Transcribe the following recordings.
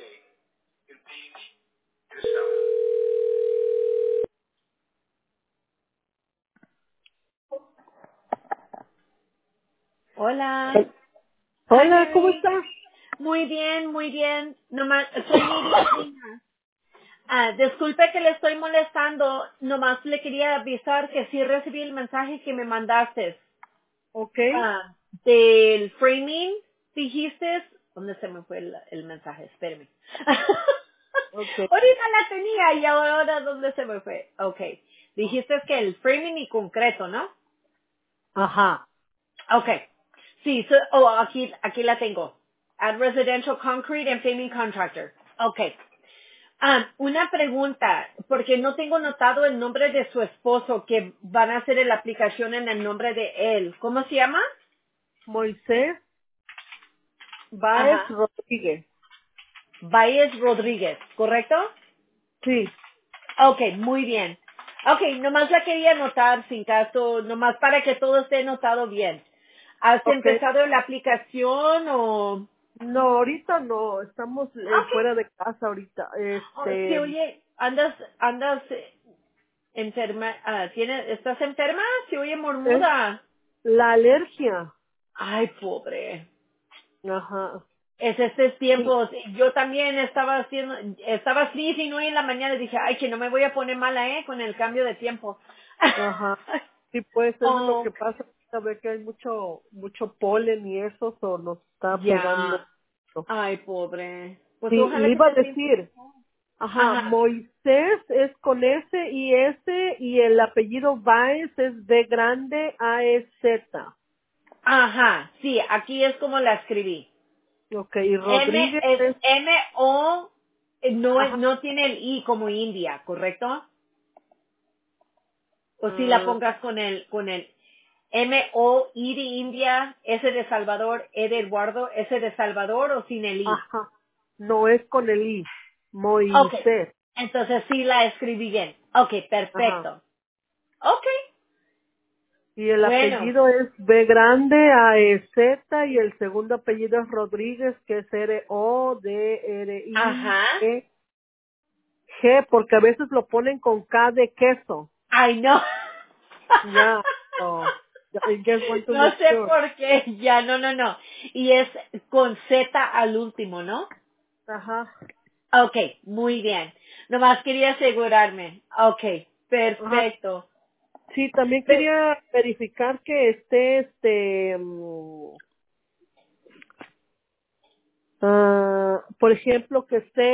Hola. Hi, Hola, ¿cómo Mary. estás? Muy bien, muy bien. Nomás, soy Miriam. Disculpe que le estoy molestando. Nomás le quería avisar que sí recibí el mensaje que me mandaste. Ok, Del framing, dijiste. ¿Dónde se me fue el mensaje? Espérame. ok. Ahorita la tenía y ahora ¿dónde se me fue? Ok. Dijiste que el framing y concreto, ¿no? Ajá. Okay. Sí, aquí la tengo. At Residential Concrete and Framing Contractor. Okay. Una pregunta, porque no tengo notado el nombre de su esposo que van a hacer la aplicación en el nombre de él. ¿Cómo se llama? Moisés Báez Ajá. Rodríguez. Baez Rodríguez, ¿correcto? Sí, Okay, muy bien. Okay, nomás la quería anotar sin caso, nomás para que todo esté notado bien. ¿Has ok. empezado la aplicación o...? No, ahorita no, estamos Okay. fuera de casa ahorita. Oh, sí, oye, andas enferma, ¿estás enferma? Se oye Es mormuda. la alergia. Ay, pobre. Ajá. Es estos Sí, tiempos. Yo también estaba sneezing hoy en la mañana y dije, ay, que no me voy a poner mala, con el cambio de tiempo. ajá. Sí, pues eso es lo Oh, que pasa. A ver que hay mucho polen y eso, o nos está pegando. ya. Ay, pobre. Pues Sí, ojalá le que iba a te sientas. decir, ajá, Ajá. Moisés es con S y S y el apellido Báez es B grande A E Z. Ajá. Sí, aquí es como la escribí. Ok, y M Rodríguez es es, M-O, ajá, no tiene el I como India, ¿correcto? O si la ah, pongas con el M-O, I de India, S de Salvador, E de Eduardo, S de Salvador o sin el I. ajá, no es con el I, Ok, Moisés, entonces sí la escribí bien. Ok, ajá. perfecto. Ok, Y el bueno, apellido es B grande A E Z y el segundo apellido es Rodríguez, que es R O D R I ajá. G, porque a veces lo ponen con K de queso. Ay, no. Ya, so, I just want to No make sé sure. por qué, ya, no, no, no. Y es con Z al último, ¿no? Ajá, Ok, muy bien. Nomás quería asegurarme. Ok, ajá. perfecto. Sí, también Pe- quería verificar que esté, por ejemplo,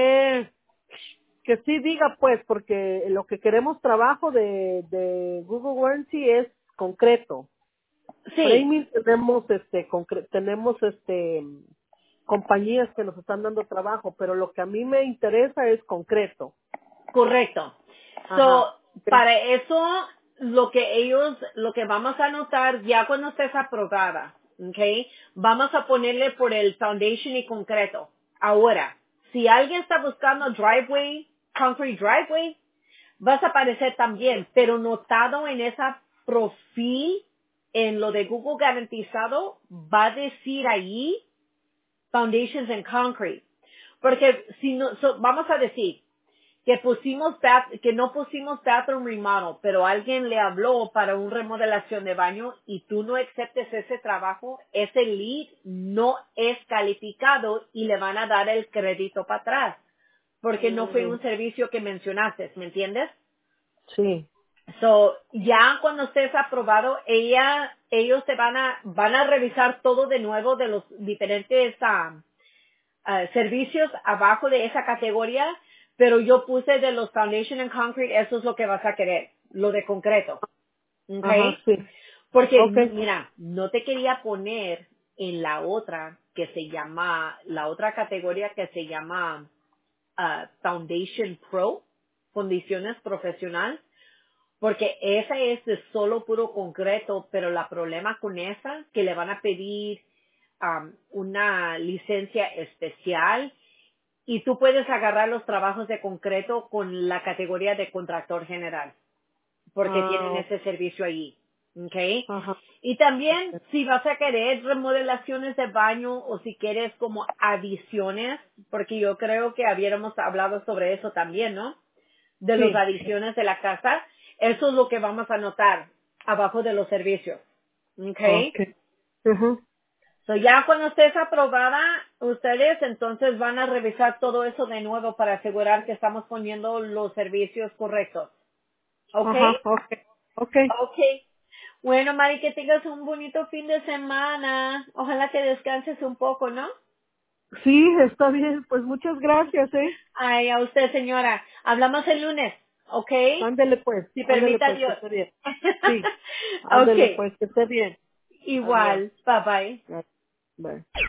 que sí diga, pues, porque lo que queremos trabajo de Google Warranty es concreto. sí, Framing tenemos, compañías que nos están dando trabajo, pero lo que a mí me interesa es concreto. correcto. So, Ajá. para eso, lo que vamos a anotar ya cuando estés aprobada, ¿ok? Vamos a ponerle por el foundation y concreto. Ahora, si alguien está buscando driveway, concrete driveway, vas a aparecer también, pero notado en esa profil, en lo de Google garantizado, va a decir ahí foundations and concrete. Porque si no, vamos a decir, que no pusimos bathroom remodel, pero alguien le habló para una remodelación de baño y tú no aceptes ese trabajo, ese lead no es calificado y le van a dar el crédito para atrás, porque no fue Mm, un servicio que mencionaste, ¿me entiendes? sí. So, ya cuando estés aprobado, ellos van a revisar todo de nuevo de los diferentes servicios abajo de esa categoría, pero yo puse de los foundation and concrete, eso es lo que vas a querer, lo de concreto, ¿ok? Ajá, sí. Porque, Okay. mira, no te quería poner en la otra la otra categoría que se llama Foundation Pro, condiciones profesional, porque esa es de solo puro concreto, pero la problema con esa, que le van a pedir una licencia especial y tú puedes agarrar los trabajos de concreto con la categoría de contractor general, porque tienen Ah, ese servicio allí. Okay. Ajá. Y también si vas a querer remodelaciones de baño o si quieres como adiciones, porque yo creo que habíamos hablado sobre eso también, ¿no? De los Sí. adiciones de la casa, eso es lo que vamos a anotar abajo de los servicios. Okay. Okay. Ajá. So ya cuando estés aprobada, ustedes entonces van a revisar todo eso de nuevo para asegurar que estamos poniendo los servicios correctos. ¿Ok? Ajá. Okay. Okay. Ok. Bueno, Mari, que tengas un bonito fin de semana. Ojalá que descanses un poco, ¿no? Sí, está bien. Pues muchas gracias, Ay, a usted, señora. Hablamos el lunes, ¿ok? Si Ándele permita pues, que Dios. esté bien. Sí, ándele Ok. pues, que esté bien. Adiós. Igual. Bye bye. Bye. Bye.